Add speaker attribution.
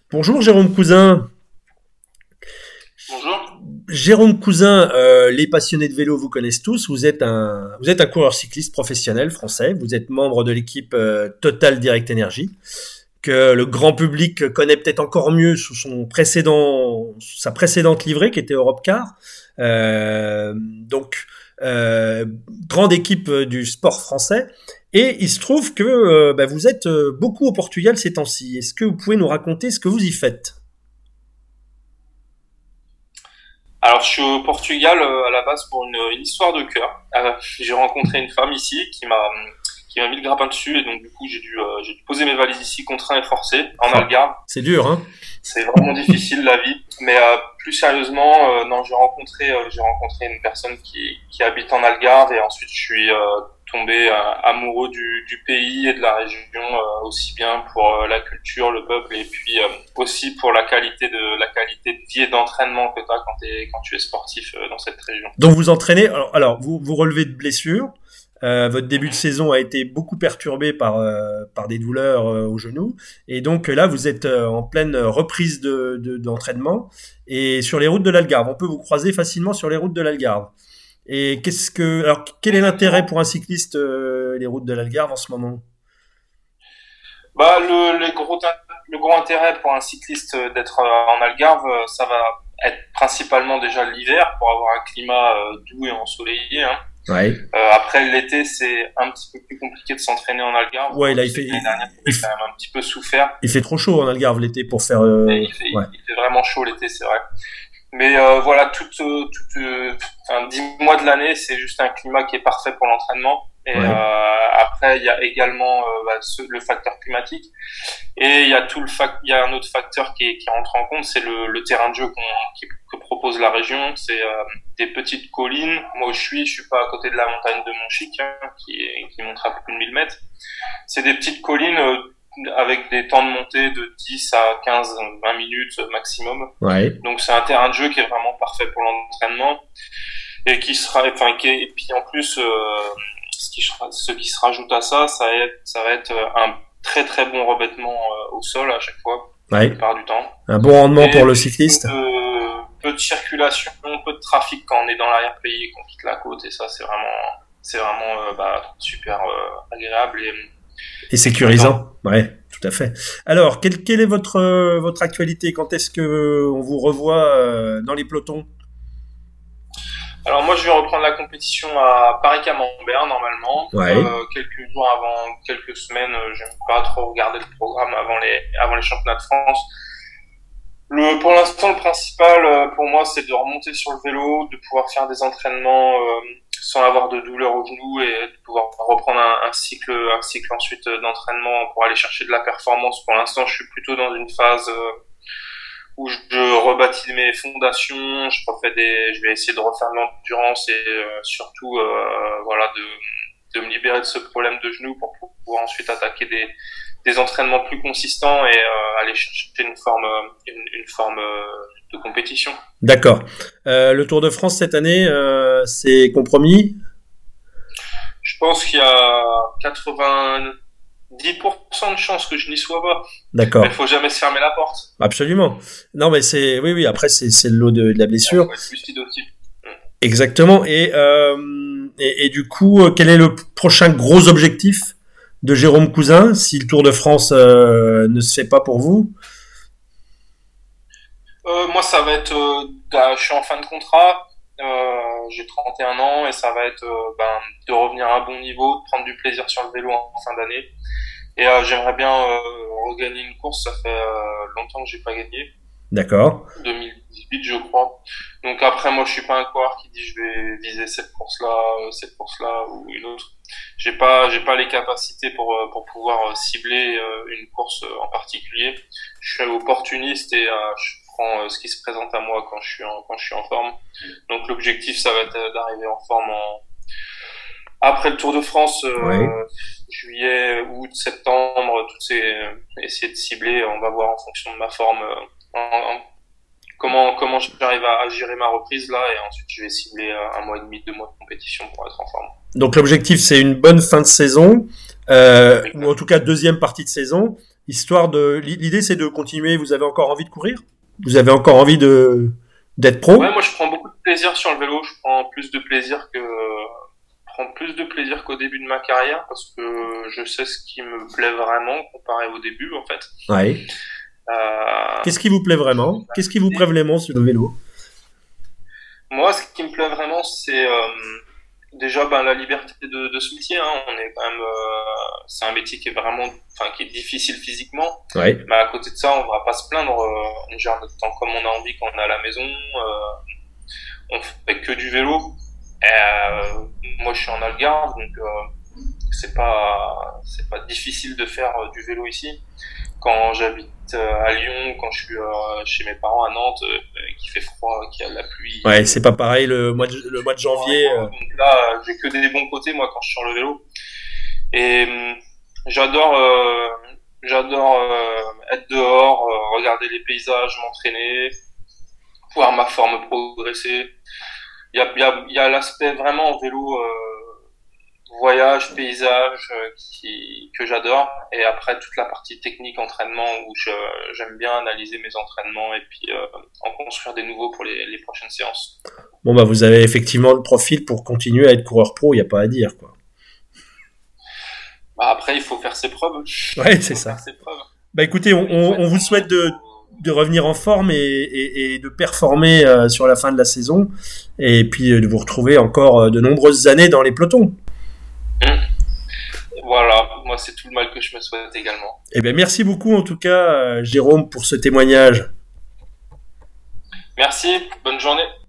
Speaker 1: Bonjour Jérôme Cousin.
Speaker 2: Bonjour.
Speaker 1: Jérôme Cousin, les passionnés de vélo vous connaissent tous. Vous êtes un coureur cycliste professionnel français. Vous êtes membre de l'équipe Total Direct Energy, que le grand public connaît peut-être encore mieux sous sa précédente livrée qui était Europcar. Donc, grande équipe du sport français. Et il se trouve que vous êtes beaucoup au Portugal ces temps-ci. Est-ce que vous pouvez nous raconter ce que vous y faites?
Speaker 2: Alors, je suis au Portugal à la base pour une histoire de cœur. J'ai rencontré une femme ici qui m'a mis le grappin dessus et donc du coup j'ai dû poser mes valises ici contraint et forcé en
Speaker 1: Ah,
Speaker 2: Algarve.
Speaker 1: c'est dur, hein?
Speaker 2: C'est vraiment difficile la vie, mais plus sérieusement, non, j'ai rencontré une personne qui habite en Algarve et ensuite je suis tombé amoureux du pays et de la région aussi bien pour la culture, le peuple et puis aussi pour la qualité de vie et d'entraînement que tu as quand tu es sportif dans cette région.
Speaker 1: Donc vous entraînez. Alors, vous relevez de blessures. Votre début de
Speaker 2: Mhm.
Speaker 1: saison a été beaucoup perturbé par des douleurs au genou. Et donc là, vous êtes en pleine reprise d'entraînement. Et sur les routes de l'Algarve, on peut vous croiser facilement sur les routes de l'Algarve. Et alors, quel est l'intérêt
Speaker 2: Exactement.
Speaker 1: pour un cycliste, les routes de l'Algarve en ce moment?
Speaker 2: Bah, le gros intérêt pour un cycliste d'être en Algarve, ça va être principalement déjà l'hiver pour avoir un climat doux et ensoleillé, hein.
Speaker 1: Ouais.
Speaker 2: Après l'été, c'est un petit peu plus compliqué de s'entraîner en Algarve.
Speaker 1: Ouais, là,
Speaker 2: Je sais que l'année dernière,
Speaker 1: il,
Speaker 2: j'avais quand même un petit peu souffert.
Speaker 1: il fait trop chaud en Algarve l'été pour faire.
Speaker 2: Et il fait,
Speaker 1: Ouais.
Speaker 2: il fait vraiment chaud l'été, c'est vrai. Mais voilà, enfin, 10 mois de l'année, c'est juste un climat qui est parfait pour l'entraînement. Et
Speaker 1: Ouais.
Speaker 2: après, il y a également le facteur climatique. Et il y a un autre facteur qui rentre en compte, c'est le terrain de jeu que propose la région. C'est des petites collines. Moi, où je suis pas à côté de la montagne de Montchique, hein, qui monte à plus de 1000 mètres. C'est des petites collines avec des temps de montée de 10 à 15, 20 minutes maximum.
Speaker 1: Ouais.
Speaker 2: Donc c'est un terrain de jeu qui est vraiment parfait pour l'entraînement et et puis en plus, ce qui se rajoute à ça, ça va être un très très bon revêtement au sol à chaque fois, la
Speaker 1: Ouais.
Speaker 2: plupart du temps.
Speaker 1: Un bon rendement
Speaker 2: Et
Speaker 1: pour le
Speaker 2: puis
Speaker 1: cycliste.
Speaker 2: peu de circulation, peu de trafic quand on est dans l'arrière-pays et qu'on quitte la côte. Et ça, c'est vraiment super agréable
Speaker 1: Et
Speaker 2: et plaisant.
Speaker 1: sécurisant. Ouais, tout à fait. Alors, quelle est votre actualité? Quand est-ce que on vous revoit dans les pelotons?
Speaker 2: Alors moi, je vais reprendre la compétition à Paris-Camembert normalement.
Speaker 1: Ouais.
Speaker 2: Quelques jours avant, quelques semaines, j'aime pas trop regarder le programme avant les championnats de France. Pour l'instant, le principal pour moi, c'est de remonter sur le vélo, de pouvoir faire des entraînements sans avoir de douleur au genou et de pouvoir reprendre un cycle ensuite d'entraînement pour aller chercher de la performance. Pour l'instant, je suis plutôt dans une phase où je rebâtis mes fondations, je vais essayer de refaire de l'endurance et surtout voilà de me libérer de ce problème de genou pour pouvoir ensuite attaquer des entraînements plus consistants et aller chercher une forme de compétition.
Speaker 1: D'accord. Le Tour de France cette année, c'est compromis?
Speaker 2: Je pense qu'il y a 90% de chances que je n'y sois pas, mais il
Speaker 1: D'accord.
Speaker 2: faut jamais se fermer la porte.
Speaker 1: Absolument. Non, mais oui, oui. Après, c'est le lot de la
Speaker 2: Il
Speaker 1: blessure.
Speaker 2: faut être lucide aussi.
Speaker 1: Exactement. Et du coup, quel est le prochain gros objectif de Jérôme Cousin si le Tour de France ne se fait pas pour vous?
Speaker 2: Moi, ça va être, je suis en fin de contrat, j'ai 31 ans et ça va être de revenir à un bon niveau, de prendre du plaisir sur le vélo en fin d'année. Et j'aimerais bien regagner une course, ça fait longtemps que j'ai pas gagné,
Speaker 1: D'accord.
Speaker 2: 2018 je crois. Donc après, moi, je suis pas un coureur qui dit je vais viser cette course-là ou une autre. J'ai pas les capacités pour pouvoir cibler une course en particulier. Je suis opportuniste et je prends ce qui se présente à moi quand je suis en forme. Donc l'objectif, ça va être d'arriver en forme après le Tour de France,
Speaker 1: Oui.
Speaker 2: juillet, août, septembre, essayer de cibler. On va voir en fonction de ma forme comment j'arrive à gérer ma reprise là et ensuite je vais cibler un mois et demi, 2 mois de compétition pour être en forme.
Speaker 1: Donc l'objectif, c'est une bonne fin de saison, ou en tout cas deuxième partie de saison. L'idée, c'est de continuer. Vous avez encore envie de courir? Vous avez encore envie d'être pro?
Speaker 2: Ouais, moi je prends beaucoup de plaisir sur le vélo. Je prends plus de plaisir qu'au début de ma carrière parce que je sais ce qui me plaît vraiment comparé au début en fait.
Speaker 1: Ouais. Qu'est-ce qui vous plaît vraiment? Qu'est-ce qui vous plaît vraiment sur le vélo?
Speaker 2: Moi, ce qui me plaît vraiment, c'est déjà la liberté de ce métier. Hein. On est quand même, c'est un métier qui est vraiment, enfin, qui est difficile physiquement.
Speaker 1: Ouais.
Speaker 2: Mais à côté de ça, on va pas se plaindre. On gère notre temps comme on a envie quand on est à la maison. On fait que du vélo. Moi, je suis en Algarve, donc c'est pas difficile de faire du vélo ici. Quand j'habite à Lyon, quand je suis chez mes parents à Nantes, qu'il fait froid, qu'il y a de la pluie.
Speaker 1: Ouais, c'est pas pareil le mois de janvier.
Speaker 2: Donc là, j'ai que des bons côtés moi quand je suis sur le vélo. Et j'adore être dehors, regarder les paysages, m'entraîner, voir ma forme progresser. Il y a l'aspect vraiment vélo voyage, paysage que j'adore, et après toute la partie technique, entraînement, où j'aime bien analyser mes entraînements et puis en construire des nouveaux pour les prochaines séances.
Speaker 1: Bon bah vous avez effectivement le profil pour continuer à être coureur pro, il y a pas à dire quoi.
Speaker 2: Après il faut faire ses preuves.
Speaker 1: Ouais, c'est ça. Bah écoutez, on vous souhaite de revenir en forme et de performer sur la fin de la saison, et puis de vous retrouver encore de nombreuses années dans les pelotons.
Speaker 2: Voilà, moi c'est tout le mal que je me souhaite également.
Speaker 1: Eh bien merci beaucoup en tout cas Jérôme pour ce témoignage.
Speaker 2: Merci, bonne journée.